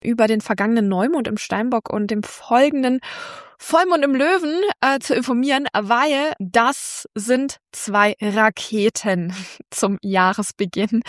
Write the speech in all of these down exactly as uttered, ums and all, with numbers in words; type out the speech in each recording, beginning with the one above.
über den vergangenen Neumond im Steinbock und dem folgenden Vollmond im Löwen äh, zu informieren, weil das sind zwei Raketen zum Jahresbeginn.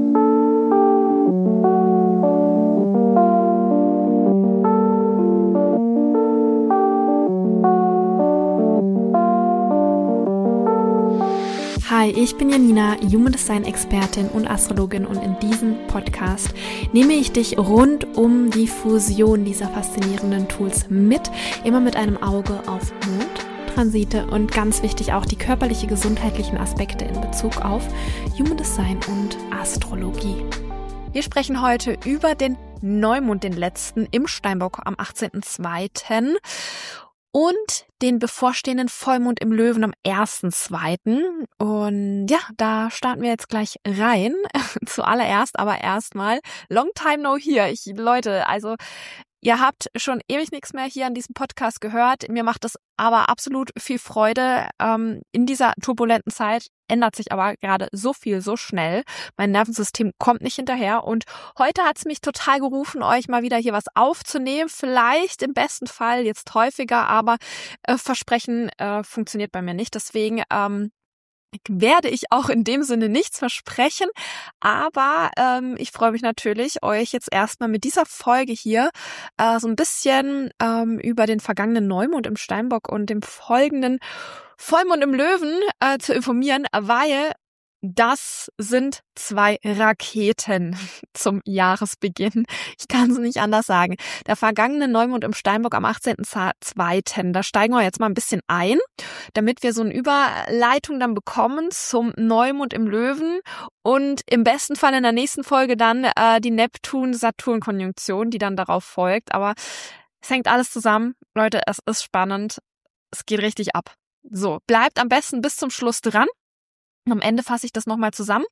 Hi, ich bin Janina, Human Design Expertin und Astrologin, und in diesem Podcast nehme ich dich rund um die Fusion dieser faszinierenden Tools mit, immer mit einem Auge auf Mond, Transite und ganz wichtig auch die körperliche gesundheitlichen Aspekte in Bezug auf Human Design und Astrologie. Wir sprechen heute über den Neumond, den letzten im Steinbock am achtzehnten zweiten und den bevorstehenden Vollmond im Löwen am ersten zweiten Und ja, da starten wir jetzt gleich rein. Zuallererst aber erstmal long time no here. Ich, Leute, also ihr habt schon ewig nichts mehr hier an diesem Podcast gehört. Mir macht es aber absolut viel Freude. Ähm, in dieser turbulenten Zeit ändert sich aber gerade so viel, so schnell. Mein Nervensystem kommt nicht hinterher. Und heute hat es mich total gerufen, euch mal wieder hier was aufzunehmen. Vielleicht im besten Fall jetzt häufiger, aber äh, Versprechen äh, funktioniert bei mir nicht. Deswegen ähm, werde ich auch in dem Sinne nichts versprechen, aber ähm, ich freue mich natürlich, euch jetzt erstmal mit dieser Folge hier äh, so ein bisschen ähm, über den vergangenen Neumond im Steinbock und dem folgenden Vollmond im Löwen äh, zu informieren, weil das sind zwei Raketen zum Jahresbeginn. Ich kann es nicht anders sagen. Der vergangene Neumond im Steinbock am achtzehnten zweiten Da steigen wir jetzt mal ein bisschen ein, damit wir so eine Überleitung dann bekommen zum Neumond im Löwen und im besten Fall in der nächsten Folge dann äh, die Neptun-Saturn-Konjunktion, die dann darauf folgt. Aber es hängt alles zusammen. Leute, es ist spannend. Es geht richtig ab. So, bleibt am besten bis zum Schluss dran. Am Ende fasse ich das nochmal zusammen.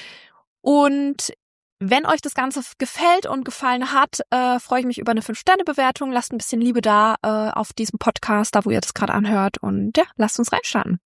Und wenn euch das Ganze gefällt und gefallen hat, äh, freue ich mich über eine fünf Sterne Bewertung. Lasst ein bisschen Liebe da äh, auf diesem Podcast, da wo ihr das gerade anhört. Und ja, lasst uns reinstarten.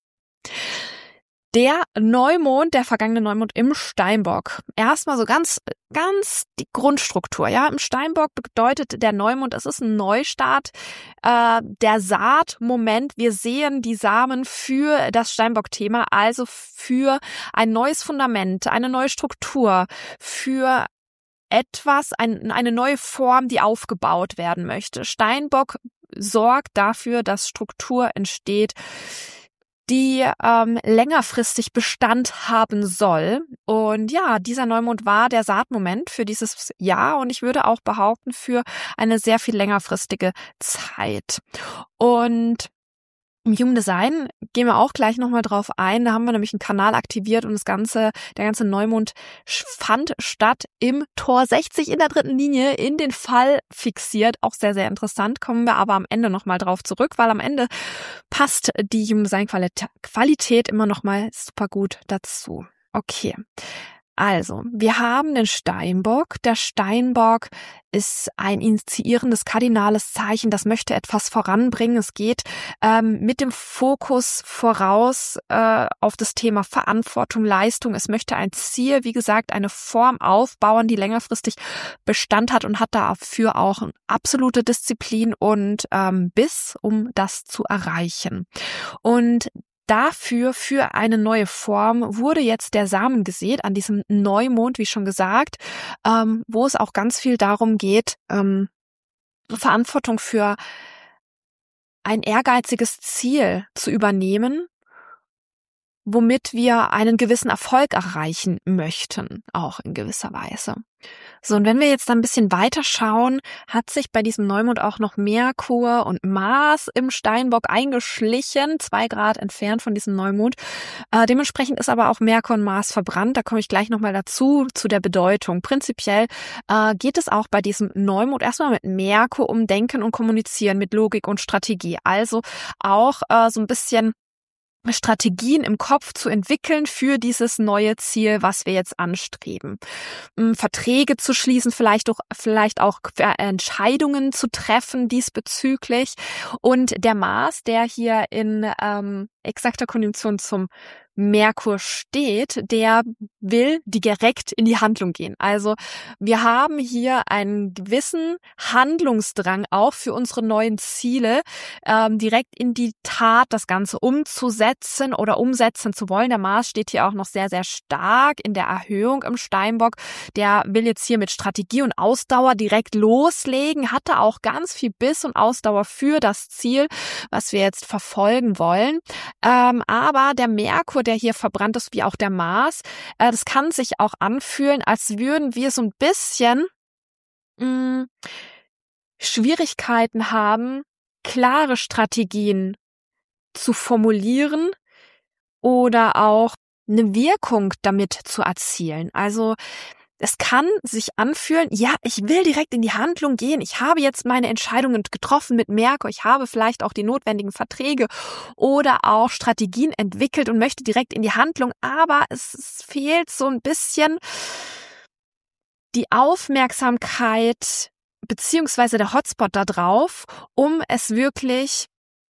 Der Neumond, der vergangene Neumond im Steinbock. Erstmal so ganz, ganz die Grundstruktur. Ja, im Steinbock bedeutet der Neumond, es ist ein Neustart, äh, der Saatmoment. Wir sehen die Samen für das Steinbock-Thema, also für ein neues Fundament, eine neue Struktur, für etwas, ein, eine neue Form, die aufgebaut werden möchte. Steinbock sorgt dafür, dass Struktur entsteht, die ähm, längerfristig Bestand haben soll. Und ja, dieser Neumond war der Saatmoment für dieses Jahr und ich würde auch behaupten, für eine sehr viel längerfristige Zeit. Und im Human Design gehen wir auch gleich nochmal drauf ein. Da haben wir nämlich einen Kanal aktiviert und das ganze, der ganze Neumond fand statt im Tor sechzig in der dritten Linie in den Fall fixiert. Auch sehr, sehr interessant. Kommen wir aber am Ende nochmal drauf zurück, weil am Ende passt die Human Design Qualität immer nochmal super gut dazu. Okay. Also, wir haben den Steinbock. Der Steinbock ist ein initiierendes kardinales Zeichen, das möchte etwas voranbringen. Es geht ähm, mit dem Fokus voraus äh, auf das Thema Verantwortung, Leistung. Es möchte ein Ziel, wie gesagt, eine Form aufbauen, die längerfristig Bestand hat und hat dafür auch eine absolute Disziplin und ähm, Biss, um das zu erreichen. Und dafür, für eine neue Form, wurde jetzt der Samen gesät an diesem Neumond, wie schon gesagt, ähm, wo es auch ganz viel darum geht, ähm, Verantwortung für ein ehrgeiziges Ziel zu übernehmen, womit wir einen gewissen Erfolg erreichen möchten, auch in gewisser Weise. So, und wenn wir jetzt dann ein bisschen weiter schauen, hat sich bei diesem Neumond auch noch Merkur und Mars im Steinbock eingeschlichen, zwei Grad entfernt von diesem Neumond. Äh, dementsprechend ist aber auch Merkur und Mars verbrannt. Da komme ich gleich nochmal dazu, zu der Bedeutung. Prinzipiell äh, geht es auch bei diesem Neumond erstmal mit Merkur um Denken und Kommunizieren, mit Logik und Strategie. Also auch äh, so ein bisschen Strategien im Kopf zu entwickeln für dieses neue Ziel, was wir jetzt anstreben. Verträge zu schließen, vielleicht auch, vielleicht auch Entscheidungen zu treffen diesbezüglich. Und der Mars, der hier in ähm, exakter Konjunktion zum Merkur steht, der will direkt in die Handlung gehen. Also wir haben hier einen gewissen Handlungsdrang auch für unsere neuen Ziele, ähm, direkt in die Tat das Ganze umzusetzen oder umsetzen zu wollen. Der Mars steht hier auch noch sehr, sehr stark in der Erhöhung im Steinbock. Der will jetzt hier mit Strategie und Ausdauer direkt loslegen, hatte auch ganz viel Biss und Ausdauer für das Ziel, was wir jetzt verfolgen wollen. Ähm, aber der Merkur, der hier verbrannt ist, wie auch der Mars, äh, das kann sich auch anfühlen, als würden wir so ein bisschen mh, Schwierigkeiten haben, klare Strategien zu formulieren oder auch eine Wirkung damit zu erzielen. Also es kann sich anfühlen, ja, ich will direkt in die Handlung gehen. Ich habe jetzt meine Entscheidungen getroffen mit Merkur. Ich habe vielleicht auch die notwendigen Verträge oder auch Strategien entwickelt und möchte direkt in die Handlung. Aber es, es fehlt so ein bisschen die Aufmerksamkeit beziehungsweise der Hotspot da drauf, um es wirklich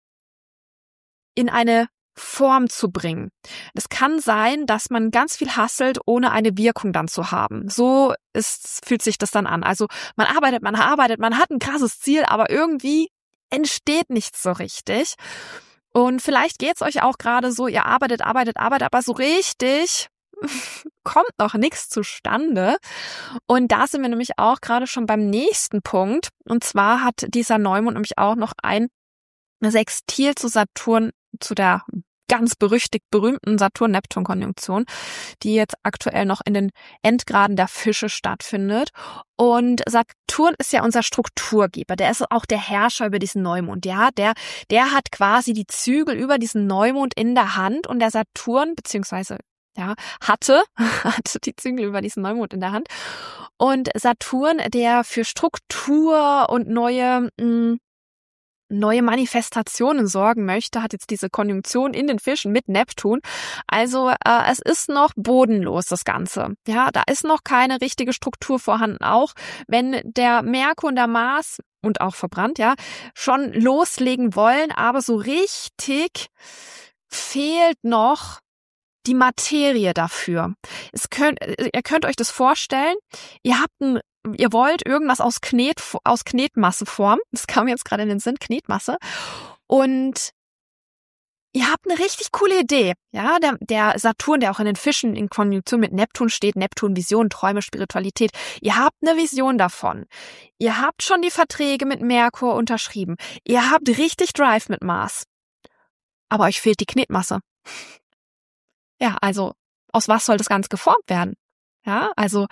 in eine Form zu bringen. Es kann sein, dass man ganz viel hasselt, ohne eine Wirkung dann zu haben. So ist, fühlt sich das dann an. Also man arbeitet, man arbeitet, man hat ein krasses Ziel, aber irgendwie entsteht nichts so richtig. Und vielleicht geht's euch auch gerade so, ihr arbeitet, arbeitet, arbeitet, aber so richtig kommt noch nichts zustande. Und da sind wir nämlich auch gerade schon beim nächsten Punkt. Und zwar hat dieser Neumond nämlich auch noch ein Sextil zu Saturn, zu der ganz berüchtigt berühmten Saturn-Neptun-Konjunktion, die jetzt aktuell noch in den Endgraden der Fische stattfindet. Und Saturn ist ja unser Strukturgeber, der ist auch der Herrscher über diesen Neumond. Ja, der, der hat quasi die Zügel über diesen Neumond in der Hand und der Saturn, beziehungsweise ja, hatte, hatte die Zügel über diesen Neumond in der Hand. Und Saturn, der für Struktur und neue, mh, neue Manifestationen sorgen möchte, hat jetzt diese Konjunktion in den Fischen mit Neptun. Also äh, es ist noch bodenlos, das Ganze. Ja, da ist noch keine richtige Struktur vorhanden. Auch wenn der Merkur und der Mars und auch verbrannt, ja, schon loslegen wollen, aber so richtig fehlt noch die Materie dafür. Es könnt, ihr könnt euch das vorstellen, ihr habt ein Ihr wollt irgendwas aus Knet, aus Knetmasse formen. Das kam jetzt gerade in den Sinn, Knetmasse. Und ihr habt eine richtig coole Idee. Ja, der, der Saturn, der auch in den Fischen in Konjunktion mit Neptun steht, Neptun, Vision, Träume, Spiritualität. Ihr habt eine Vision davon. Ihr habt schon die Verträge mit Merkur unterschrieben. Ihr habt richtig Drive mit Mars. Aber euch fehlt die Knetmasse. Ja, also aus was soll das Ganze geformt werden? Ja, also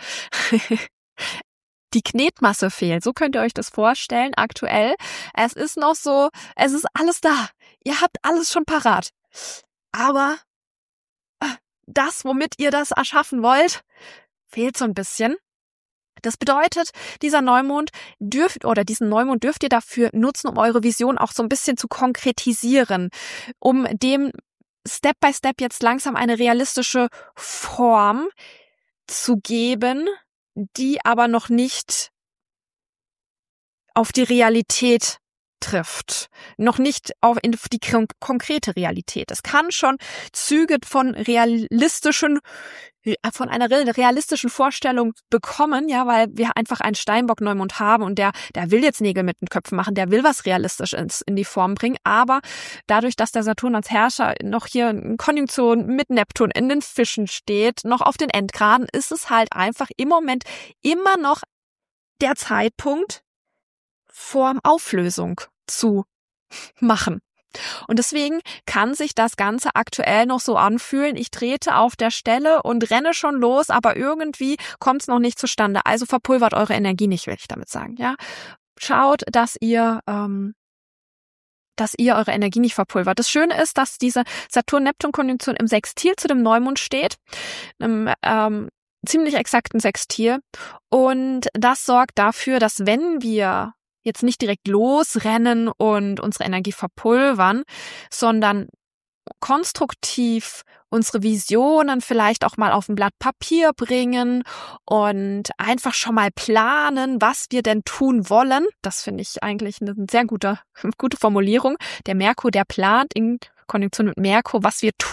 die Knetmasse fehlt. So könnt ihr euch das vorstellen aktuell. Es ist noch so, es ist alles da. Ihr habt alles schon parat. Aber das, womit ihr das erschaffen wollt, fehlt so ein bisschen. Das bedeutet, dieser Neumond dürft, oder diesen Neumond dürft ihr dafür nutzen, um eure Vision auch so ein bisschen zu konkretisieren, um dem Step by Step jetzt langsam eine realistische Form zu geben, die aber noch nicht auf die Realität trifft, noch nicht auf die konkrete Realität. Es kann schon Züge von realistischen, von einer realistischen Vorstellung bekommen, ja, weil wir einfach einen Steinbock-Neumond haben und der, der will jetzt Nägel mit den Köpfen machen, der will was Realistisches in die Form bringen, aber dadurch, dass der Saturn als Herrscher noch hier in Konjunktion mit Neptun in den Fischen steht, noch auf den Endgraden, ist es halt einfach im Moment immer noch der Zeitpunkt, Formauflösung zu machen. Und deswegen kann sich das Ganze aktuell noch so anfühlen, ich trete auf der Stelle und renne schon los, aber irgendwie kommt es noch nicht zustande. Also verpulvert eure Energie nicht, will ich damit sagen. Ja, schaut, dass ihr ähm, dass ihr eure Energie nicht verpulvert. Das Schöne ist, dass diese Saturn-Neptun-Konjunktion im Sextil zu dem Neumond steht, einem ähm, ziemlich exakten Sextil. Und das sorgt dafür, dass wenn wir jetzt nicht direkt losrennen und unsere Energie verpulvern, sondern konstruktiv unsere Visionen vielleicht auch mal auf ein Blatt Papier bringen und einfach schon mal planen, was wir denn tun wollen. Das finde ich eigentlich eine sehr gute, gute Formulierung. Der Merkur, der plant in Konjunktion mit Merkur, was wir tun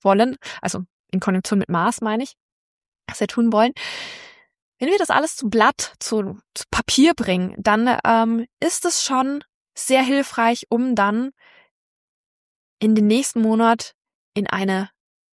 wollen, also in Konjunktion mit Mars meine ich, was wir tun wollen. Wenn wir das alles zu Blatt, zu, zu Papier bringen, dann ähm, ist es schon sehr hilfreich, um dann in den nächsten Monat in eine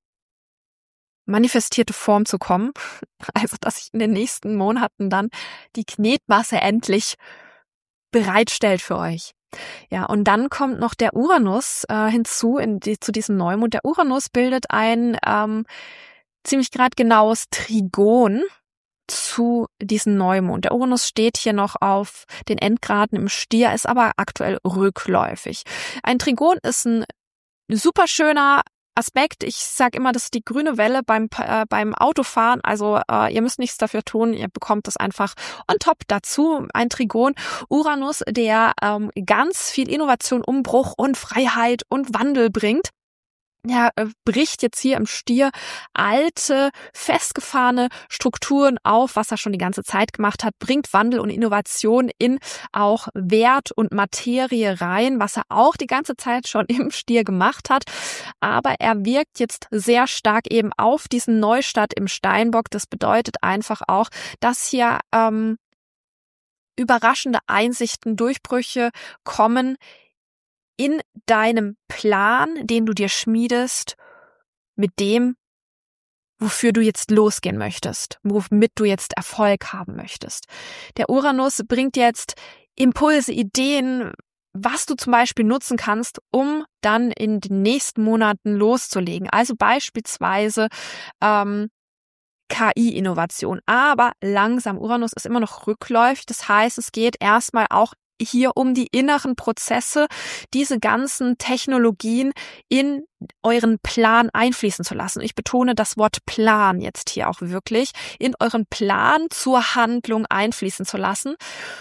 manifestierte Form zu kommen. Also, dass sich in den nächsten Monaten dann die Knetmasse endlich bereitstellt für euch. Ja, und dann kommt noch der Uranus äh, hinzu in die, zu diesem Neumond. Der Uranus bildet ein ähm, ziemlich gerade genaues Trigon zu diesem Neumond. Der Uranus steht hier noch auf den Endgraden im Stier, ist aber aktuell rückläufig. Ein Trigon ist ein super schöner Aspekt. Ich sage immer, das ist die grüne Welle beim äh, beim Autofahren. Also äh, ihr müsst nichts dafür tun. Ihr bekommt das einfach on top dazu. Ein Trigon. Uranus, der ähm, ganz viel Innovation, Umbruch und Freiheit und Wandel bringt. Ja, bricht jetzt hier im Stier alte, festgefahrene Strukturen auf, was er schon die ganze Zeit gemacht hat, bringt Wandel und Innovation in auch Wert und Materie rein, was er auch die ganze Zeit schon im Stier gemacht hat. Aber er wirkt jetzt sehr stark eben auf diesen Neustart im Steinbock. Das bedeutet einfach auch, dass hier ähm, überraschende Einsichten, Durchbrüche kommen, in deinem Plan, den du dir schmiedest, mit dem, wofür du jetzt losgehen möchtest, womit du jetzt Erfolg haben möchtest. Der Uranus bringt jetzt Impulse, Ideen, was du zum Beispiel nutzen kannst, um dann in den nächsten Monaten loszulegen. Also beispielsweise ähm, K I-Innovation. Aber langsam, Uranus ist immer noch rückläufig. Das heißt, es geht erstmal auch hier um die inneren Prozesse, diese ganzen Technologien in euren Plan einfließen zu lassen. Ich betone das Wort Plan jetzt hier auch wirklich, in euren Plan zur Handlung einfließen zu lassen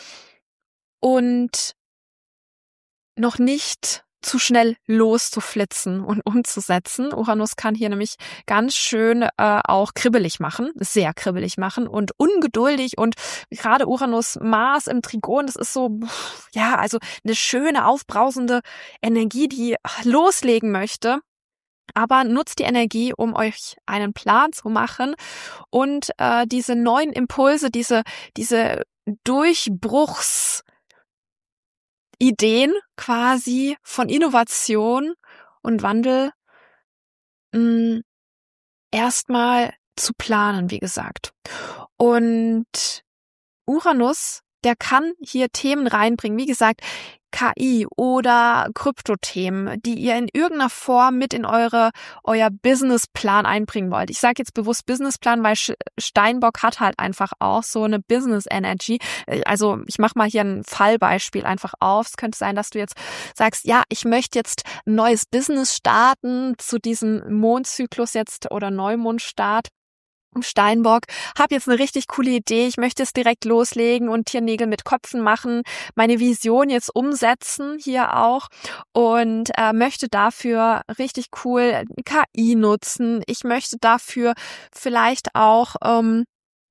und noch nicht zu schnell loszuflitzen und umzusetzen. Uranus kann hier nämlich ganz schön äh, auch kribbelig machen, sehr kribbelig machen und ungeduldig, und gerade Uranus, Mars im Trigon, das ist so, ja, also eine schöne, aufbrausende Energie, die loslegen möchte. Aber nutzt die Energie, um euch einen Plan zu machen und äh, diese neuen Impulse, diese, diese Durchbruchs Ideen quasi von Innovation und Wandel mh, erstmal zu planen, wie gesagt. Und Uranus, der kann hier Themen reinbringen, wie gesagt, K I oder Kryptothemen, die ihr in irgendeiner Form mit in eure euer Businessplan einbringen wollt. Ich sage jetzt bewusst Businessplan, weil Steinbock hat halt einfach auch so eine Business Energy. Also ich mache mal hier ein Fallbeispiel einfach auf. Es könnte sein, dass du jetzt sagst, ja, ich möchte jetzt ein neues Business starten zu diesem Mondzyklus jetzt oder Neumondstart im Steinbock, habe jetzt eine richtig coole Idee, ich möchte es direkt loslegen und hier Nägel mit Köpfen machen, meine Vision jetzt umsetzen hier auch und äh, möchte dafür richtig cool K I nutzen. Ich möchte dafür vielleicht auch ähm,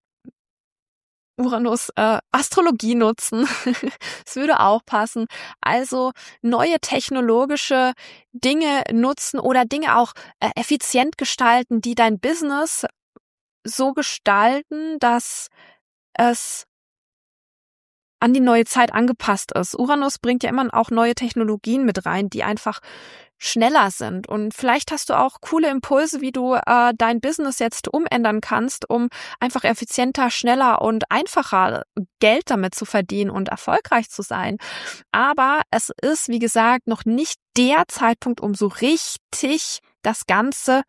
Uranus äh, Astrologie nutzen. Es würde auch passen. Also neue technologische Dinge nutzen oder Dinge auch äh, effizient gestalten, die dein Business so gestalten, dass es an die neue Zeit angepasst ist. Uranus bringt ja immer auch neue Technologien mit rein, die einfach schneller sind. Und vielleicht hast du auch coole Impulse, wie du äh, dein Business jetzt umändern kannst, um einfach effizienter, schneller und einfacher Geld damit zu verdienen und erfolgreich zu sein. Aber es ist, wie gesagt, noch nicht der Zeitpunkt, um so richtig das Ganze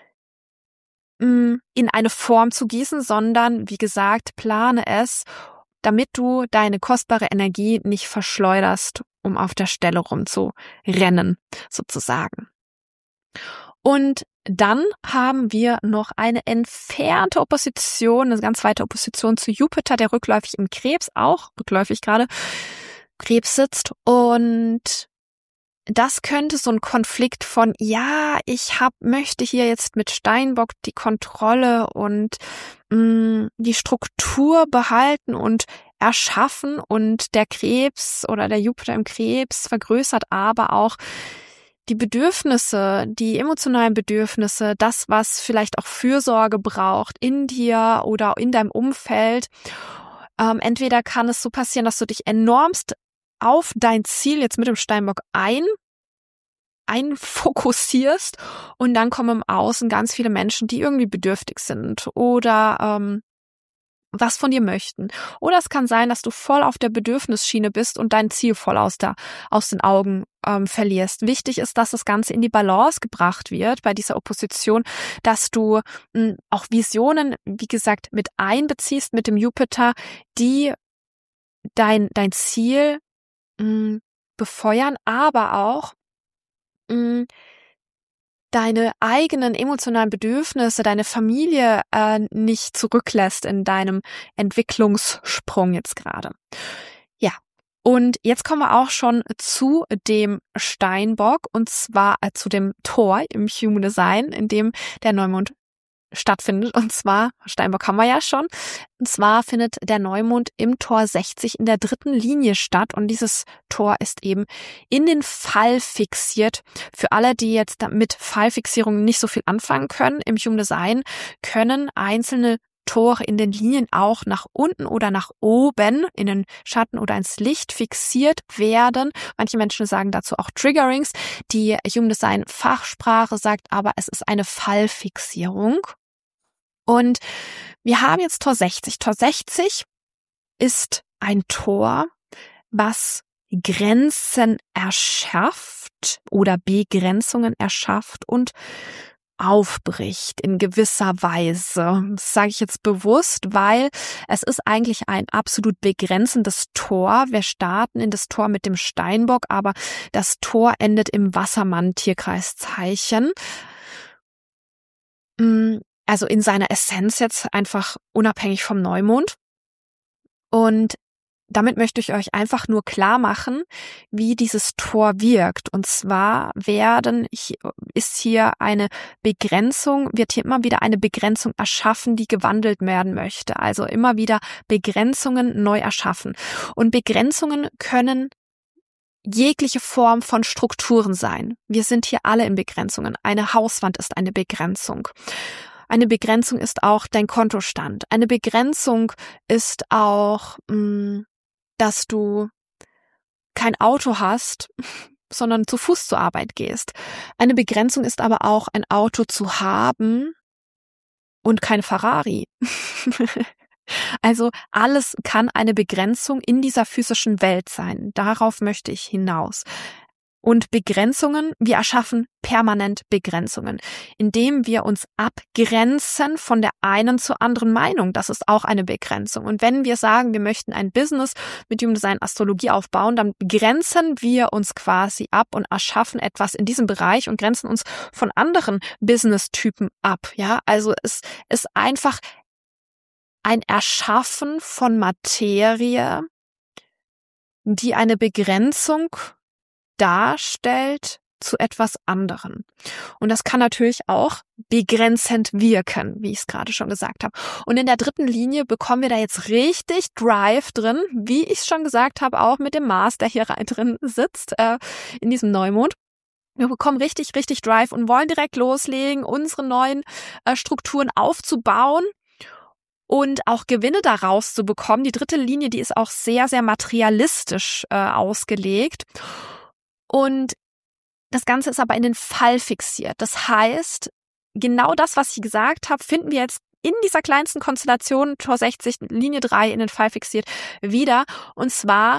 in eine Form zu gießen, sondern, wie gesagt, plane es, damit du deine kostbare Energie nicht verschleuderst, um auf der Stelle rumzurennen, sozusagen. Und dann haben wir noch eine entfernte Opposition, eine ganz weite Opposition zu Jupiter, der rückläufig im Krebs, auch rückläufig gerade, Krebs sitzt, und das könnte so ein Konflikt von, ja, ich hab, möchte hier jetzt mit Steinbock die Kontrolle und mh, die Struktur behalten und erschaffen, und der Krebs oder der Jupiter im Krebs vergrößert aber auch die Bedürfnisse, die emotionalen Bedürfnisse, das, was vielleicht auch Fürsorge braucht in dir oder in deinem Umfeld. Ähm, entweder kann es so passieren, dass du dich enormst auf dein Ziel jetzt mit dem Steinbock ein, einfokussierst und dann kommen im Außen ganz viele Menschen, die irgendwie bedürftig sind oder ähm, was von dir möchten. Oder es kann sein, dass du voll auf der Bedürfnisschiene bist und dein Ziel voll aus, der, aus den Augen ähm, verlierst. Wichtig ist, dass das Ganze in die Balance gebracht wird bei dieser Opposition, dass du mh, auch Visionen, wie gesagt, mit einbeziehst mit dem Jupiter, die dein, dein Ziel mh, befeuern, aber auch mh, deine eigenen emotionalen Bedürfnisse, deine Familie äh, nicht zurücklässt in deinem Entwicklungssprung jetzt gerade. Ja, und jetzt kommen wir auch schon zu dem Steinbock und zwar äh, zu dem Tor im Human Design, in dem der Neumond stattfindet. Und zwar, Steinbock haben wir ja schon, und zwar findet der Neumond im Tor sechzig in der dritten Linie statt und dieses Tor ist eben in den Fall fixiert. Für alle, die jetzt mit Fallfixierungen nicht so viel anfangen können, im Human Design können einzelne Tore in den Linien auch nach unten oder nach oben in den Schatten oder ins Licht fixiert werden. Manche Menschen sagen dazu auch Triggerings. Die Human Design Fachsprache sagt aber, es ist eine Fallfixierung. Und wir haben jetzt Tor sechzig. Tor sechzig ist ein Tor, was Grenzen erschafft oder Begrenzungen erschafft und aufbricht in gewisser Weise. Das sage ich jetzt bewusst, weil es ist eigentlich ein absolut begrenzendes Tor. Wir starten in das Tor mit dem Steinbock, aber das Tor endet im Wassermann-Tierkreiszeichen. Also in seiner Essenz jetzt einfach unabhängig vom Neumond. Und damit möchte ich euch einfach nur klar machen, wie dieses Tor wirkt. Und zwar werden, ist hier eine Begrenzung, wird hier immer wieder eine Begrenzung erschaffen, die gewandelt werden möchte. Also immer wieder Begrenzungen neu erschaffen. Und Begrenzungen können jegliche Form von Strukturen sein. Wir sind hier alle in Begrenzungen. Eine Hauswand ist eine Begrenzung. Eine Begrenzung ist auch dein Kontostand. Eine Begrenzung ist auch, mh, dass du kein Auto hast, sondern zu Fuß zur Arbeit gehst. Eine Begrenzung ist aber auch, ein Auto zu haben und kein Ferrari. Also alles kann eine Begrenzung in dieser physischen Welt sein. Darauf möchte ich hinaus. Und Begrenzungen, wir erschaffen permanent Begrenzungen, indem wir uns abgrenzen von der einen zur anderen Meinung. Das ist auch eine Begrenzung. Und wenn wir sagen, wir möchten ein Business mit Human Design Astrologie aufbauen, dann grenzen wir uns quasi ab und erschaffen etwas in diesem Bereich und grenzen uns von anderen Business-Typen ab. Ja, also es ist einfach ein Erschaffen von Materie, die eine Begrenzung darstellt zu etwas anderem. Und das kann natürlich auch begrenzend wirken, wie ich es gerade schon gesagt habe. Und in der dritten Linie bekommen wir da jetzt richtig Drive drin, wie ich es schon gesagt habe, auch mit dem Mars, der hier rein drin sitzt, äh, in diesem Neumond. Wir bekommen richtig, richtig Drive und wollen direkt loslegen, unsere neuen äh, Strukturen aufzubauen und auch Gewinne daraus zu bekommen. Die dritte Linie, die ist auch sehr, sehr materialistisch äh, ausgelegt. Und das Ganze ist aber in den Fall fixiert. Das heißt, genau das, was ich gesagt habe, finden wir jetzt in dieser kleinsten Konstellation, Tor sechzig, Linie drei, in den Fall fixiert, wieder. Und zwar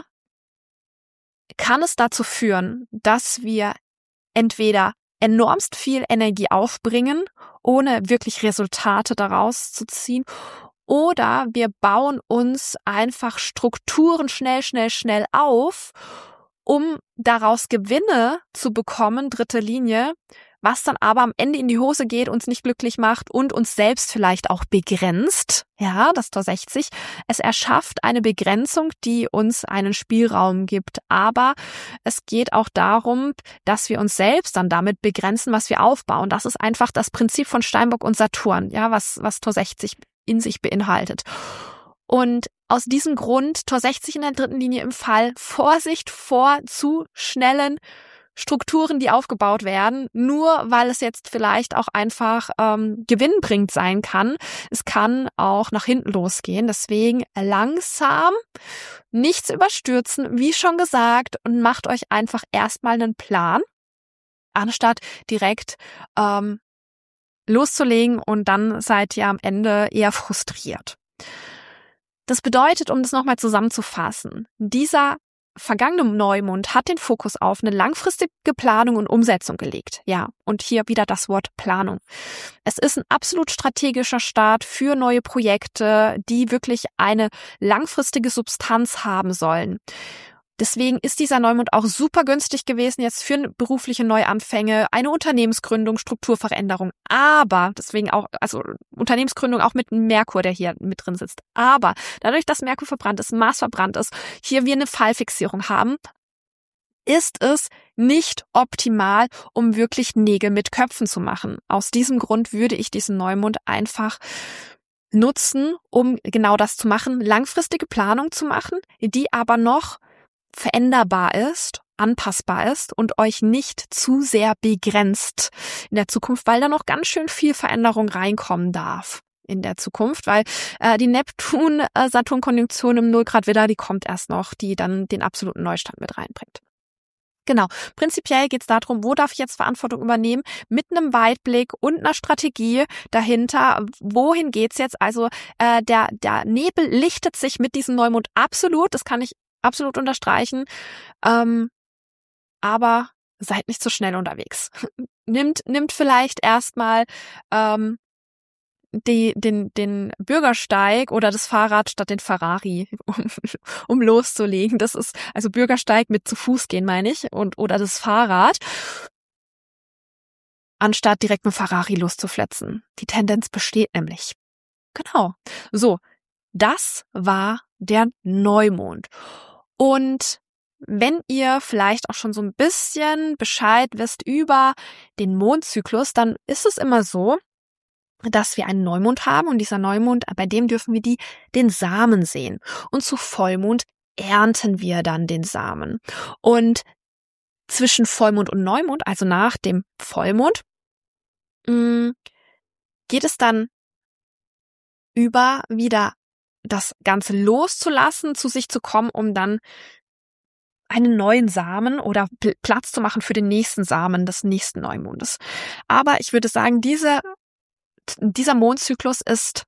kann es dazu führen, dass wir entweder enormst viel Energie aufbringen, ohne wirklich Resultate daraus zu ziehen, oder wir bauen uns einfach Strukturen schnell, schnell, schnell auf, um daraus Gewinne zu bekommen, dritte Linie, was dann aber am Ende in die Hose geht, uns nicht glücklich macht und uns selbst vielleicht auch begrenzt. Ja, das Tor sechzig. Es erschafft eine Begrenzung, die uns einen Spielraum gibt. Aber es geht auch darum, dass wir uns selbst dann damit begrenzen, was wir aufbauen. Das ist einfach das Prinzip von Steinbock und Saturn, ja, was, was Tor sechzig in sich beinhaltet. Und aus diesem Grund, Tor sechzig in der dritten Linie im Fall, Vorsicht vor zu schnellen Strukturen, die aufgebaut werden, nur weil es jetzt vielleicht auch einfach ähm, gewinnbringend sein kann. Es kann auch nach hinten losgehen. Deswegen langsam, nichts überstürzen, wie schon gesagt, und macht euch einfach erstmal einen Plan, anstatt direkt ähm, loszulegen und dann seid ihr am Ende eher frustriert. Das bedeutet, um das nochmal zusammenzufassen, dieser vergangene Neumond hat den Fokus auf eine langfristige Planung und Umsetzung gelegt. Ja, und hier wieder das Wort Planung. Es ist ein absolut strategischer Start für neue Projekte, die wirklich eine langfristige Substanz haben sollen. Deswegen ist dieser Neumond auch super günstig gewesen jetzt für berufliche Neuanfänge, eine Unternehmensgründung, Strukturveränderung. Aber, deswegen auch, also Unternehmensgründung auch mit Merkur, der hier mit drin sitzt. Aber dadurch, dass Merkur verbrannt ist, Mars verbrannt ist, hier wir eine Fallfixierung haben, ist es nicht optimal, um wirklich Nägel mit Köpfen zu machen. Aus diesem Grund würde ich diesen Neumond einfach nutzen, um genau das zu machen, langfristige Planung zu machen, die aber noch veränderbar ist, anpassbar ist und euch nicht zu sehr begrenzt in der Zukunft, weil da noch ganz schön viel Veränderung reinkommen darf in der Zukunft, weil äh, die Neptun-Saturn-Konjunktion im null Grad Widder, die kommt erst noch, die dann den absoluten Neustart mit reinbringt. Genau, prinzipiell geht es darum, wo darf ich jetzt Verantwortung übernehmen, mit einem Weitblick und einer Strategie dahinter, wohin geht's jetzt? Also äh, der, der Nebel lichtet sich mit diesem Neumond absolut, das kann ich absolut unterstreichen, ähm, aber seid nicht so schnell unterwegs. Nimmt, nimmt vielleicht erstmal ähm, die, den, den Bürgersteig oder das Fahrrad statt den Ferrari, um, um loszulegen. Das ist also Bürgersteig mit zu Fuß gehen, meine ich, und oder das Fahrrad, anstatt direkt mit Ferrari loszufletzen. Die Tendenz besteht nämlich. Genau. So, das war der Neumond. Und wenn ihr vielleicht auch schon so ein bisschen Bescheid wisst über den Mondzyklus, dann ist es immer so, dass wir einen Neumond haben und dieser Neumond, bei dem dürfen wir die, den Samen sehen. Und zu Vollmond ernten wir dann den Samen. Und zwischen Vollmond und Neumond, also nach dem Vollmond, mh, geht es dann über wieder das Ganze loszulassen, zu sich zu kommen, um dann einen neuen Samen oder Platz zu machen für den nächsten Samen des nächsten Neumondes. Aber ich würde sagen, diese, dieser Mondzyklus ist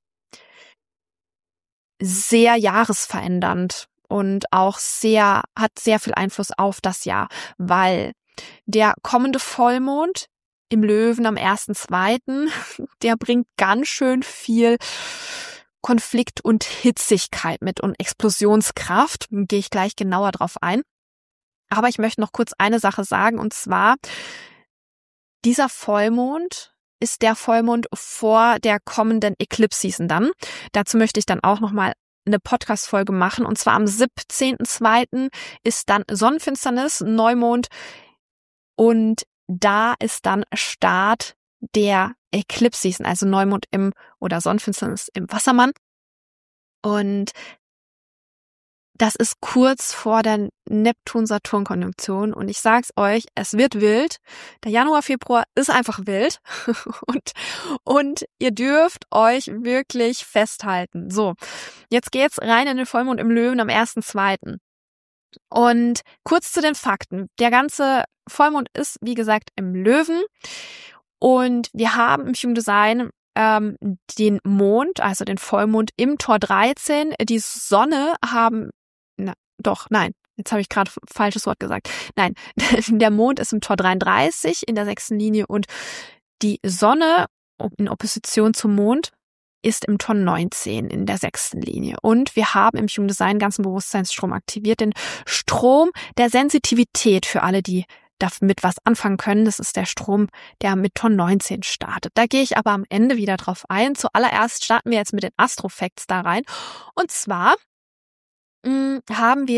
sehr jahresverändernd und auch sehr, hat sehr viel Einfluss auf das Jahr, weil der kommende Vollmond im Löwen am ersten zweiten, der bringt ganz schön viel Konflikt und Hitzigkeit mit und Explosionskraft. Gehe ich gleich genauer drauf ein. Aber ich möchte noch kurz eine Sache sagen, und zwar, dieser Vollmond ist der Vollmond vor der kommenden Eclipse-Season dann. Dazu möchte ich dann auch nochmal eine Podcast-Folge machen. Und zwar am siebzehnten zweiten ist dann Sonnenfinsternis, Neumond. Und da ist dann Start der Eclipse-Season, also Neumond im oder Sonnenfinsternis im Wassermann. Und das ist kurz vor der Neptun-Saturn-Konjunktion und ich sag's euch, es wird wild. Der Januar, Februar ist einfach wild und, und ihr dürft euch wirklich festhalten. So, jetzt geht's rein in den Vollmond im Löwen am ersten zweiten Und kurz zu den Fakten. Der ganze Vollmond ist, wie gesagt, im Löwen und wir haben im Human Design ähm, den Mond, also den Vollmond im Tor dreizehn. Die Sonne haben, na, doch, nein, jetzt habe ich gerade falsches Wort gesagt. Nein, der Mond ist im Tor dreiunddreißig in der sechsten Linie und die Sonne in Opposition zum Mond ist im Tor neunzehn in der sechsten Linie. Und wir haben im Human Design den ganzen Bewusstseinsstrom aktiviert, den Strom der Sensitivität für alle, die damit was anfangen können. Das ist der Strom, der mit Tor neunzehn startet. Da gehe ich aber am Ende wieder drauf ein. Zuallererst starten wir jetzt mit den Astrofacts da rein. Und zwar mh, haben wir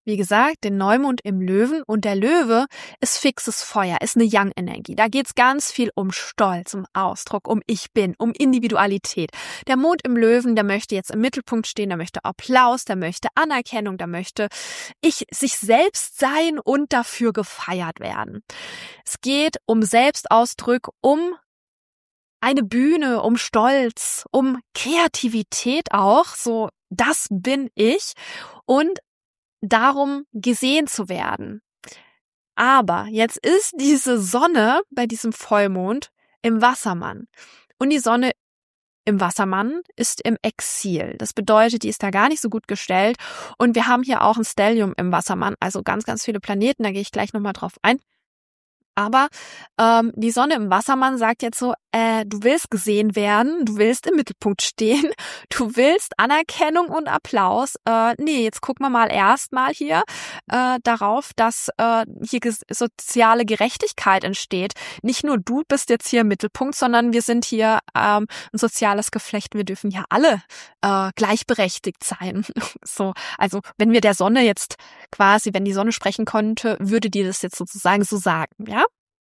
wie gesagt, den Neumond im Löwen und der Löwe ist fixes Feuer, ist eine Yang-Energie. Da geht's ganz viel um Stolz, um Ausdruck, um Ich bin, um Individualität. Der Mond im Löwen, der möchte jetzt im Mittelpunkt stehen, der möchte Applaus, der möchte Anerkennung, der möchte ich sich selbst sein und dafür gefeiert werden. Es geht um Selbstausdruck, um eine Bühne, um Stolz, um Kreativität auch, so das bin ich und darum gesehen zu werden. Aber jetzt ist diese Sonne bei diesem Vollmond im Wassermann und die Sonne im Wassermann ist im Exil. Das bedeutet, die ist da gar nicht so gut gestellt und wir haben hier auch ein Stellium im Wassermann, also ganz, ganz viele Planeten, da gehe ich gleich nochmal drauf ein. Aber ähm, die Sonne im Wassermann sagt jetzt so, äh, du willst gesehen werden, du willst im Mittelpunkt stehen, du willst Anerkennung und Applaus. Äh, nee, jetzt gucken wir mal erstmal hier äh, darauf, dass äh, hier ges- soziale Gerechtigkeit entsteht. Nicht nur du bist jetzt hier im Mittelpunkt, sondern wir sind hier ähm, ein soziales Geflecht. Wir dürfen ja alle äh, gleichberechtigt sein. So, also wenn wir der Sonne jetzt quasi, wenn die Sonne sprechen konnte, würde die das jetzt sozusagen so sagen, ja?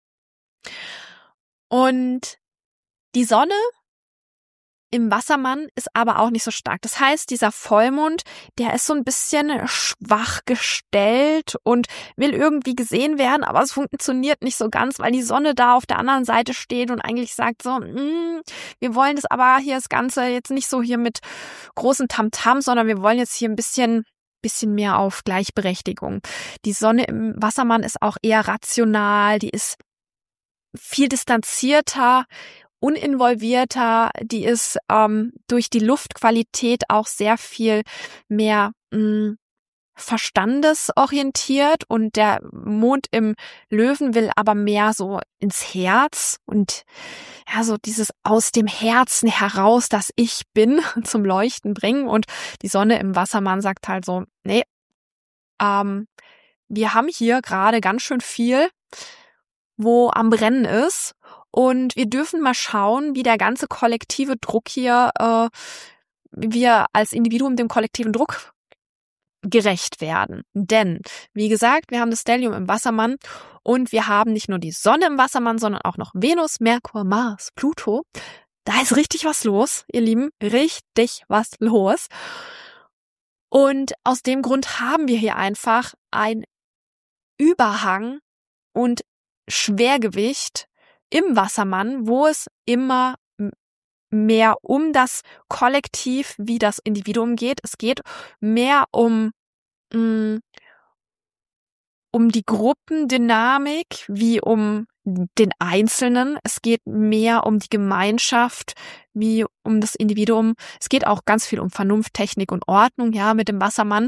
Und die Sonne im Wassermann ist aber auch nicht so stark. Das heißt, dieser Vollmond, der ist so ein bisschen schwach gestellt und will irgendwie gesehen werden, aber es funktioniert nicht so ganz, weil die Sonne da auf der anderen Seite steht und eigentlich sagt so, mm, wir wollen das aber hier das Ganze jetzt nicht so hier mit großen Tamtam, sondern wir wollen jetzt hier ein bisschen bisschen mehr auf Gleichberechtigung. Die Sonne im Wassermann ist auch eher rational, die ist viel distanzierter, uninvolvierter, die ist ähm, durch die Luftqualität auch sehr viel mehr mh, verstandesorientiert und der Mond im Löwen will aber mehr so ins Herz und ja, so dieses aus dem Herzen heraus, dass ich bin, zum Leuchten bringen und die Sonne im Wassermann sagt halt so, nee, ähm, wir haben hier gerade ganz schön viel, wo am Brennen ist und wir dürfen mal schauen, wie der ganze kollektive Druck hier, äh, wie wir als Individuum dem kollektiven Druck gerecht werden. Denn, wie gesagt, wir haben das Stellium im Wassermann und wir haben nicht nur die Sonne im Wassermann, sondern auch noch Venus, Merkur, Mars, Pluto. Da ist richtig was los, ihr Lieben, richtig was los. Und aus dem Grund haben wir hier einfach ein Überhang und Schwergewicht im Wassermann, wo es immer mehr um das Kollektiv wie das Individuum geht. Es geht mehr um, mh, um die Gruppendynamik wie um den Einzelnen. Es geht mehr um die Gemeinschaft wie um das Individuum. Es geht auch ganz viel um Vernunft, Technik und Ordnung, ja, mit dem Wassermann.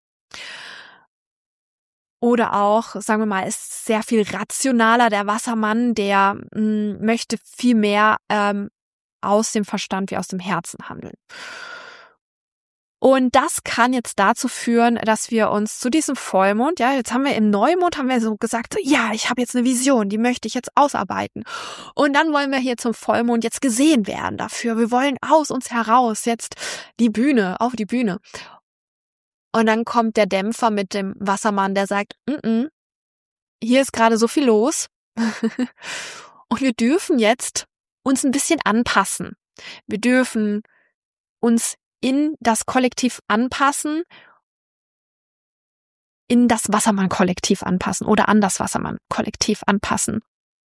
Oder auch, sagen wir mal, ist sehr viel rationaler der Wassermann, der mh, möchte viel mehr ähm, aus dem Verstand wie aus dem Herzen handeln. Und das kann jetzt dazu führen, dass wir uns zu diesem Vollmond, ja, jetzt haben wir im Neumond, haben wir so gesagt, so, ja, ich habe jetzt eine Vision, die möchte ich jetzt ausarbeiten. Und dann wollen wir hier zum Vollmond jetzt gesehen werden dafür. Wir wollen aus uns heraus jetzt die Bühne, auf die Bühne. Und dann kommt der Dämpfer mit dem Wassermann, der sagt, mm-mm, hier ist gerade so viel los und wir dürfen jetzt uns ein bisschen anpassen. Wir dürfen uns in das Kollektiv anpassen, in das Wassermann-Kollektiv anpassen oder an das Wassermann-Kollektiv anpassen.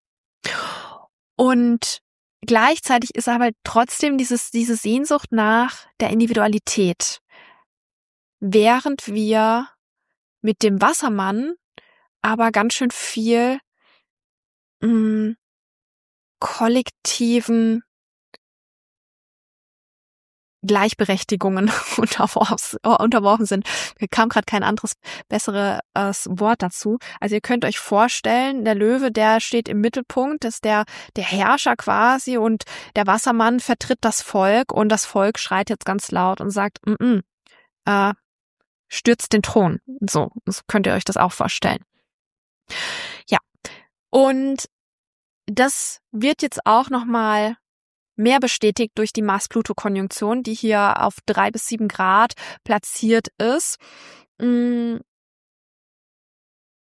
Und gleichzeitig ist aber trotzdem dieses, diese Sehnsucht nach der Individualität. Während wir mit dem Wassermann aber ganz schön viel mh, kollektiven Gleichberechtigungen unterworfen sind. Mir kam gerade kein anderes, besseres Wort dazu. Also ihr könnt euch vorstellen, der Löwe, der steht im Mittelpunkt, ist der, der Herrscher quasi und der Wassermann vertritt das Volk und das Volk schreit jetzt ganz laut und sagt, mm, äh, stürzt den Thron. So, so könnt ihr euch das auch vorstellen. Ja, und das wird jetzt auch nochmal mehr bestätigt durch die Mars-Pluto-Konjunktion, die hier auf drei bis sieben Grad platziert ist.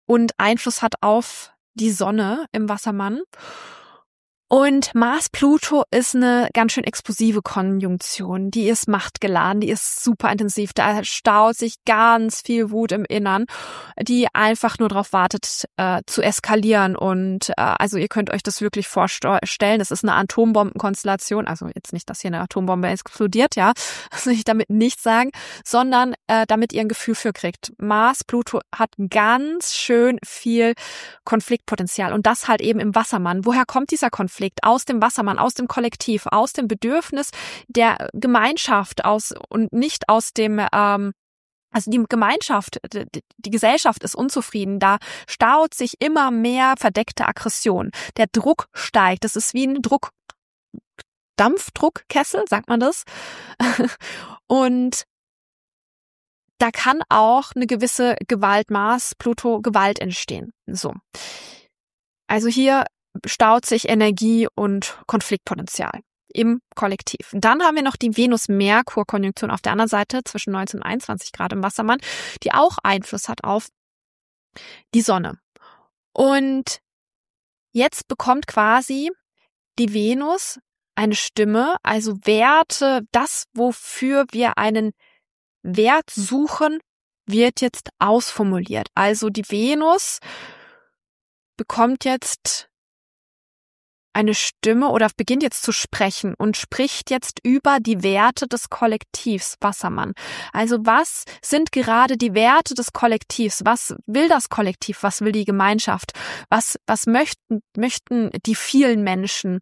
und Einfluss hat auf die Sonne im Wassermann. Und Mars-Pluto ist eine ganz schön explosive Konjunktion. Die ist machtgeladen, die ist super intensiv. Da staut sich ganz viel Wut im Innern, die einfach nur darauf wartet, äh, zu eskalieren. Und äh, also ihr könnt euch das wirklich vorstellen. Das ist eine Atombombenkonstellation. Also jetzt nicht, dass hier eine Atombombe explodiert, ja. Das will ich damit nicht sagen, sondern äh, damit ihr ein Gefühl für kriegt. Mars-Pluto hat ganz schön viel Konfliktpotenzial. Und das halt eben im Wassermann. Woher kommt dieser Konflikt? Aus dem Wassermann, aus dem Kollektiv, aus dem Bedürfnis der Gemeinschaft aus und nicht aus dem, ähm, also die Gemeinschaft, die, die Gesellschaft ist unzufrieden, da staut sich immer mehr verdeckte Aggression. Der Druck steigt, das ist wie ein Druck, Dampfdruckkessel, sagt man das? Und da kann auch eine gewisse Gewalt, Mars, Pluto, Gewalt entstehen. So. Also hier staut sich Energie und Konfliktpotenzial im Kollektiv. Dann haben wir noch die Venus-Merkur-Konjunktion auf der anderen Seite zwischen neunzehn und einundzwanzig Grad im Wassermann, die auch Einfluss hat auf die Sonne. Und jetzt bekommt quasi die Venus eine Stimme, also Werte, das, wofür wir einen Wert suchen, wird jetzt ausformuliert. Also die Venus bekommt jetzt eine Stimme oder beginnt jetzt zu sprechen und spricht jetzt über die Werte des Kollektivs Wassermann. Also was sind gerade die Werte des Kollektivs? Was will das Kollektiv? Was will die Gemeinschaft? Was, was möchten, möchten die vielen Menschen?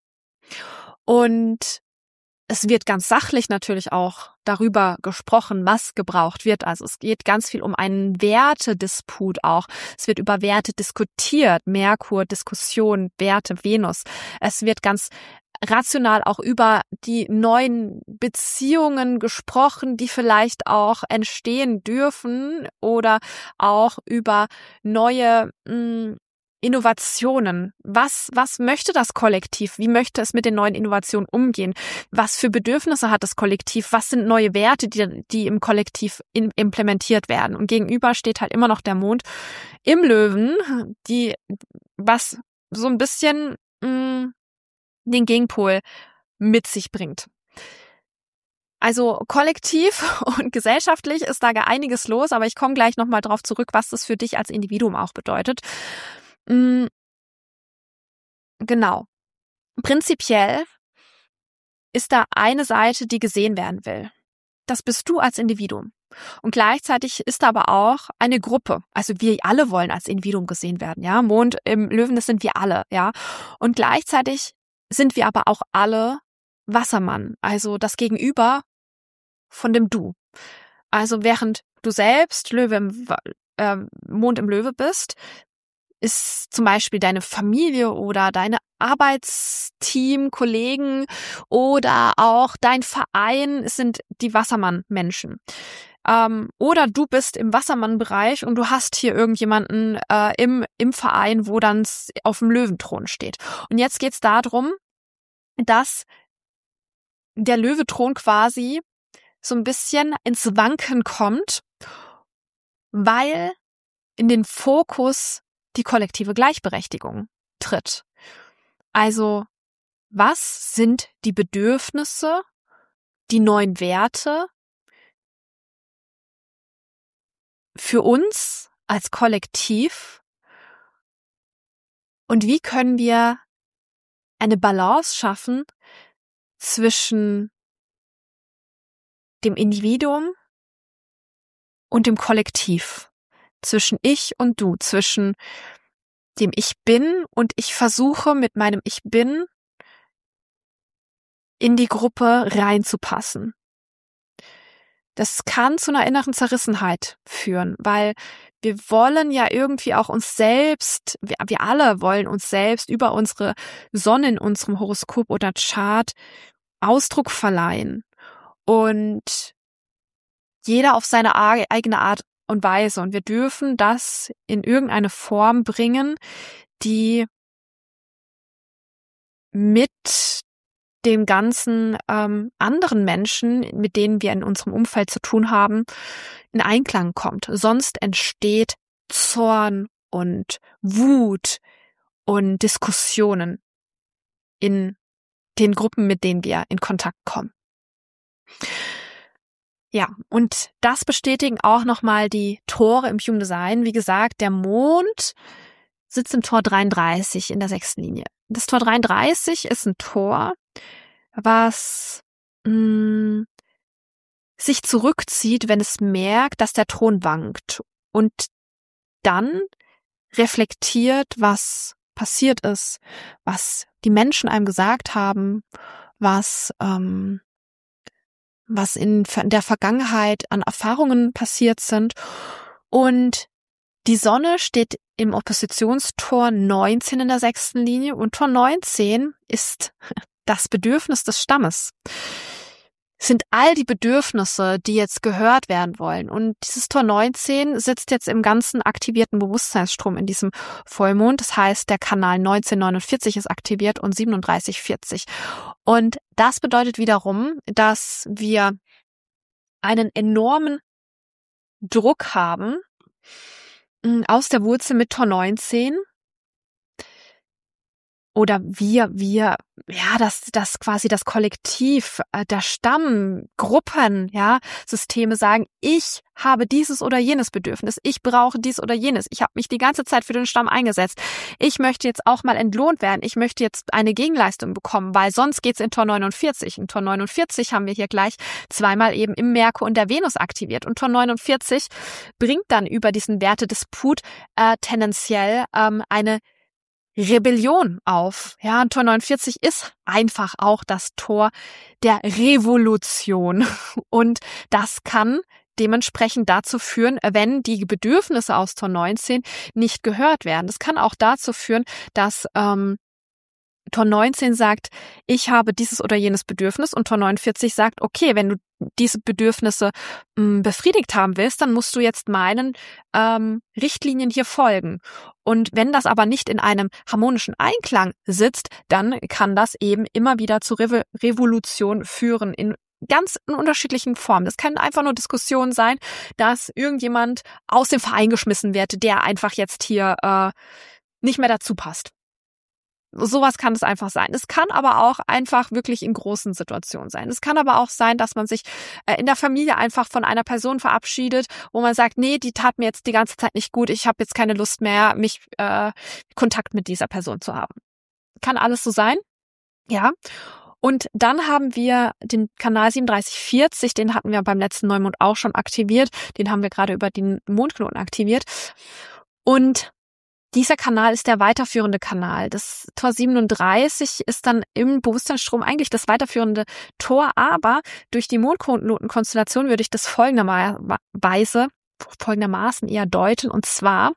Und es wird ganz sachlich natürlich auch darüber gesprochen, was gebraucht wird. Also es geht ganz viel um einen Wertedisput auch. Es wird über Werte diskutiert. Merkur, Diskussion, Werte, Venus. Es wird ganz rational auch über die neuen Beziehungen gesprochen, die vielleicht auch entstehen dürfen oder auch über neue mh, Innovationen. Was, was möchte das Kollektiv? Wie möchte es mit den neuen Innovationen umgehen? Was für Bedürfnisse hat das Kollektiv? Was sind neue Werte, die, die im Kollektiv in, implementiert werden? Und gegenüber steht halt immer noch der Mond im Löwen, die, was so ein bisschen mh, den Gegenpol mit sich bringt. Also kollektiv und gesellschaftlich ist da gar einiges los, aber ich komme gleich nochmal drauf zurück, was das für dich als Individuum auch bedeutet. Genau. Prinzipiell ist da eine Seite, die gesehen werden will. Das bist du als Individuum. Und gleichzeitig ist da aber auch eine Gruppe. Also wir alle wollen als Individuum gesehen werden, ja. Mond im Löwen, das sind wir alle, ja. Und gleichzeitig sind wir aber auch alle Wassermann. Also das Gegenüber von dem Du. Also während du selbst Löwe im, äh, Mond im Löwe bist, ist zum Beispiel deine Familie oder deine Arbeitsteam, Kollegen oder auch dein Verein, es sind die Wassermann-Menschen. Ähm, oder du bist im Wassermann-Bereich und du hast hier irgendjemanden äh, im, im Verein, wo dann auf dem Löwenthron steht. Und jetzt geht's darum, dass der Löwethron quasi so ein bisschen ins Wanken kommt, weil in den Fokus die kollektive Gleichberechtigung tritt. Also, was sind die Bedürfnisse, die neuen Werte für uns als Kollektiv und wie können wir eine Balance schaffen zwischen dem Individuum und dem Kollektiv? Zwischen ich und du, zwischen dem Ich Bin und ich versuche mit meinem Ich Bin in die Gruppe reinzupassen. Das kann zu einer inneren Zerrissenheit führen, weil wir wollen ja irgendwie auch uns selbst, wir, wir alle wollen uns selbst über unsere Sonne in unserem Horoskop oder Chart Ausdruck verleihen und jeder auf seine eigene Art und Weise. Und wir dürfen das in irgendeine Form bringen, die mit den ganzen ähm, anderen Menschen, mit denen wir in unserem Umfeld zu tun haben, in Einklang kommt. Sonst entsteht Zorn und Wut und Diskussionen in den Gruppen, mit denen wir in Kontakt kommen. Ja, und das bestätigen auch nochmal die Tore im Human Design. Wie gesagt, der Mond sitzt im Tor dreiunddreißig in der sechsten Linie. Das Tor dreiunddreißig ist ein Tor, was mh, sich zurückzieht, wenn es merkt, dass der Thron wankt und dann reflektiert, was passiert ist, was die Menschen einem gesagt haben, was ähm, was in der Vergangenheit an Erfahrungen passiert sind. Und die Sonne steht im Oppositionstor neunzehn in der sechsten Linie und Tor neunzehn ist das Bedürfnis des Stammes. Es sind all die Bedürfnisse, die jetzt gehört werden wollen. Und dieses Tor neunzehn sitzt jetzt im ganzen aktivierten Bewusstseinsstrom in diesem Vollmond. Das heißt, der Kanal neunzehn neunundvierzig ist aktiviert und siebenunddreißig vierzig. Und das bedeutet wiederum, dass wir einen enormen Druck haben aus der Wurzel mit Tor neunzehn. Oder wir, wir, ja, das, das quasi das Kollektiv, äh, der Stamm, Gruppen, ja, Systeme sagen, ich habe dieses oder jenes Bedürfnis, ich brauche dies oder jenes, ich habe mich die ganze Zeit für den Stamm eingesetzt, ich möchte jetzt auch mal entlohnt werden, ich möchte jetzt eine Gegenleistung bekommen, weil sonst geht's in Tor neunundvierzig. In Tor neunundvierzig haben wir hier gleich zweimal eben im Merkur und der Venus aktiviert und Tor neunundvierzig bringt dann über diesen Wertedisput äh, tendenziell ähm, eine Rebellion auf. Ja, Tor neunundvierzig ist einfach auch das Tor der Revolution. Und das kann dementsprechend dazu führen, wenn die Bedürfnisse aus Tor neunzehn nicht gehört werden. Das kann auch dazu führen, dass ähm, Tor neunzehn sagt, ich habe dieses oder jenes Bedürfnis und Tor neunundvierzig sagt, okay, wenn du diese Bedürfnisse mh, befriedigt haben willst, dann musst du jetzt meinen ähm, Richtlinien hier folgen. Und wenn das aber nicht in einem harmonischen Einklang sitzt, dann kann das eben immer wieder zu Re- Revolution führen in ganz in unterschiedlichen Formen. Das kann einfach nur Diskussion sein, dass irgendjemand aus dem Verein geschmissen wird, der einfach jetzt hier äh, nicht mehr dazu passt. Sowas kann es einfach sein. Es kann aber auch einfach wirklich in großen Situationen sein. Es kann aber auch sein, dass man sich in der Familie einfach von einer Person verabschiedet, wo man sagt, nee, die tat mir jetzt die ganze Zeit nicht gut, ich habe jetzt keine Lust mehr, mich äh, Kontakt mit dieser Person zu haben. Kann alles so sein, ja. Und dann haben wir den Kanal siebenunddreißig vierzig, den hatten wir beim letzten Neumond auch schon aktiviert, den haben wir gerade über den Mondknoten aktiviert. Und dieser Kanal ist der weiterführende Kanal. Das Tor siebenunddreißig ist dann im Bewusstseinsstrom eigentlich das weiterführende Tor, aber durch die Mondknotenkonstellation würde ich das folgenderweise, folgendermaßen eher deuten, und zwar,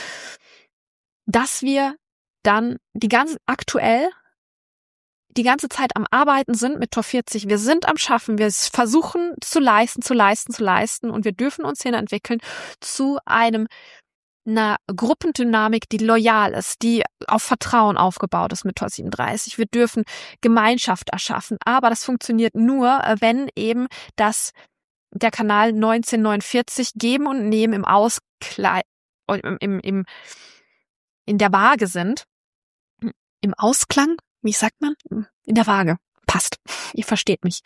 dass wir dann die ganze, aktuell die ganze Zeit am Arbeiten sind mit Tor vierzig. Wir sind am Schaffen, wir versuchen zu leisten, zu leisten, zu leisten und wir dürfen uns hin entwickeln zu einem einer Gruppendynamik, die loyal ist, die auf Vertrauen aufgebaut ist mit Tor siebenunddreißig. Wir dürfen Gemeinschaft erschaffen, aber das funktioniert nur, wenn eben das der Kanal neunzehn neunundvierzig Geben und Nehmen im Ausgleich, im, im, im, in der Waage sind. Im Ausklang, wie sagt man? In der Waage. Passt. Ihr versteht mich.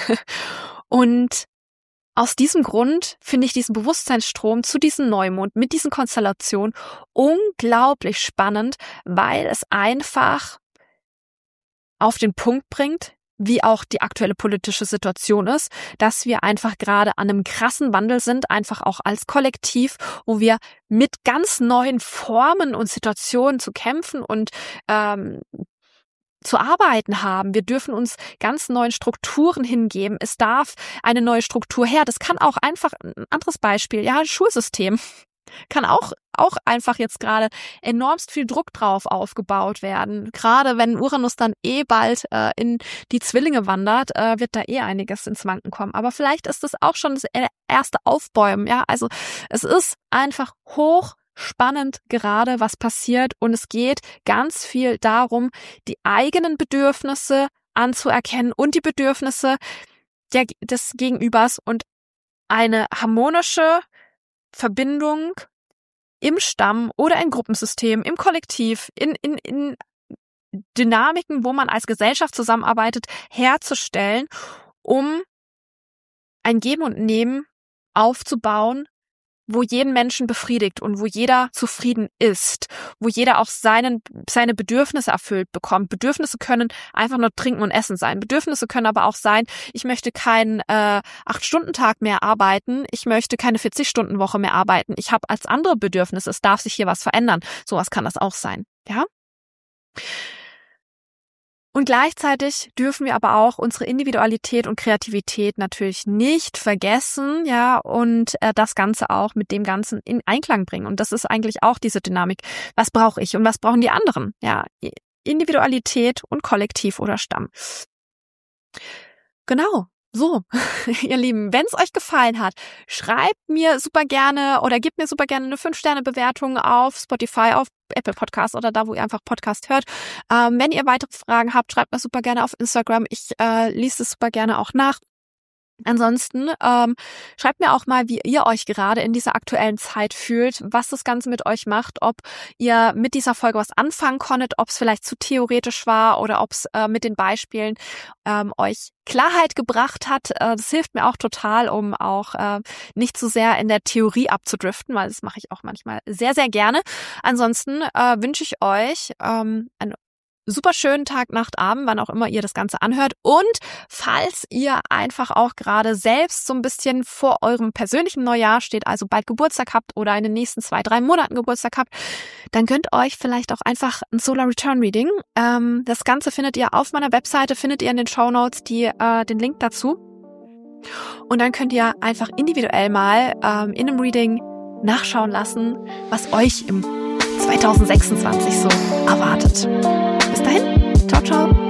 Und aus diesem Grund finde ich diesen Bewusstseinsstrom zu diesem Neumond mit diesen Konstellationen unglaublich spannend, weil es einfach auf den Punkt bringt, wie auch die aktuelle politische Situation ist, dass wir einfach gerade an einem krassen Wandel sind, einfach auch als Kollektiv, wo wir mit ganz neuen Formen und Situationen zu kämpfen und ähm, zu arbeiten haben. Wir dürfen uns ganz neuen Strukturen hingeben. Es darf eine neue Struktur her. Das kann auch einfach ein anderes Beispiel, ja, Schulsystem kann auch auch einfach jetzt gerade enormst viel Druck drauf aufgebaut werden. Gerade wenn Uranus dann eh bald äh, in die Zwillinge wandert, äh, wird da eh einiges ins Wanken kommen. Aber vielleicht ist das auch schon das erste Aufbäumen. Ja, also es ist einfach hoch spannend gerade, was passiert, und es geht ganz viel darum, die eigenen Bedürfnisse anzuerkennen und die Bedürfnisse der, des Gegenübers und eine harmonische Verbindung im Stamm oder in Gruppensystem, im Kollektiv, in, in, in Dynamiken, wo man als Gesellschaft zusammenarbeitet, herzustellen, um ein Geben und Nehmen aufzubauen, wo jeden Menschen befriedigt und wo jeder zufrieden ist, wo jeder auch seinen, seine Bedürfnisse erfüllt bekommt. Bedürfnisse können einfach nur Trinken und Essen sein. Bedürfnisse können aber auch sein, ich möchte keinen äh, acht-Stunden-Tag mehr arbeiten, ich möchte keine vierzig-Stunden-Woche mehr arbeiten, ich habe als andere Bedürfnisse, es darf sich hier was verändern. Sowas kann das auch sein, ja? Und gleichzeitig dürfen wir aber auch unsere Individualität und Kreativität natürlich nicht vergessen, ja, und äh, das Ganze auch mit dem Ganzen in Einklang bringen. Und das ist eigentlich auch diese Dynamik. Was brauche ich und was brauchen die anderen? Ja, Individualität und Kollektiv oder Stamm. Genau. So, ihr Lieben, wenn es euch gefallen hat, schreibt mir super gerne oder gebt mir super gerne eine fünf Sterne Bewertung auf Spotify, auf Apple Podcast oder da, wo ihr einfach Podcast hört. Ähm, wenn ihr weitere Fragen habt, schreibt mir super gerne auf Instagram. Ich äh, lese es super gerne auch nach. Ansonsten ähm, schreibt mir auch mal, wie ihr euch gerade in dieser aktuellen Zeit fühlt, was das Ganze mit euch macht, ob ihr mit dieser Folge was anfangen konntet, ob es vielleicht zu theoretisch war oder ob es äh, mit den Beispielen ähm, euch Klarheit gebracht hat. Äh, das hilft mir auch total, um auch äh, nicht zu sehr in der Theorie abzudriften, weil das mache ich auch manchmal sehr, sehr gerne. Ansonsten äh, wünsche ich euch ähm, ein super schönen Tag, Nacht, Abend, wann auch immer ihr das Ganze anhört. Und falls ihr einfach auch gerade selbst so ein bisschen vor eurem persönlichen Neujahr steht, also bald Geburtstag habt oder in den nächsten zwei, drei Monaten Geburtstag habt, dann gönnt euch vielleicht auch einfach ein Solar Return Reading. Ähm, das Ganze findet ihr auf meiner Webseite, findet ihr in den Shownotes die, äh, den Link dazu. Und dann könnt ihr einfach individuell mal ähm, in einem Reading nachschauen lassen, was euch im zwanzig sechsundzwanzig so erwartet. Bis dahin, ciao, ciao.